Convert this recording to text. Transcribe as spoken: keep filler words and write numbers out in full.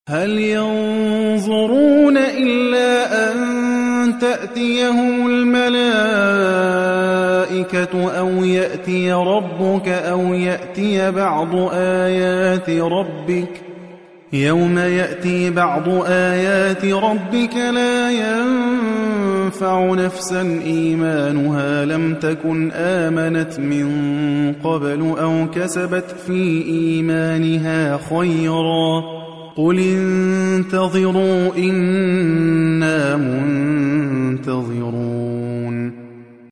هل ينظرون إلا أن تأتيهم الملائكة أو يأتي ربك أو يأتي بعض آيات ربك يوم يأتي بعض آيات ربك لا ينفع نفسا إيمانها لم تكن آمنت من قبل أو كسبت في إيمانها خيرا قل انتظروا إنا منتظرون